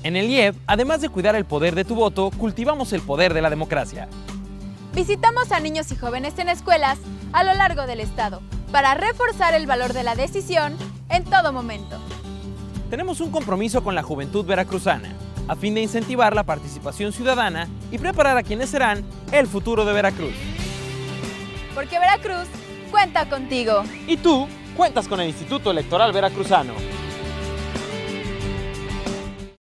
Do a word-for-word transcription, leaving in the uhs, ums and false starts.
En el I E B, además de cuidar el poder de tu voto, cultivamos el poder de la democracia. Visitamos a niños y jóvenes en escuelas a lo largo del estado para reforzar el valor de la decisión en todo momento. Tenemos un compromiso con la juventud veracruzana, a fin de incentivar la participación ciudadana y preparar a quienes serán el futuro de Veracruz. Porque Veracruz cuenta contigo. Y tú cuentas con el Instituto Electoral Veracruzano.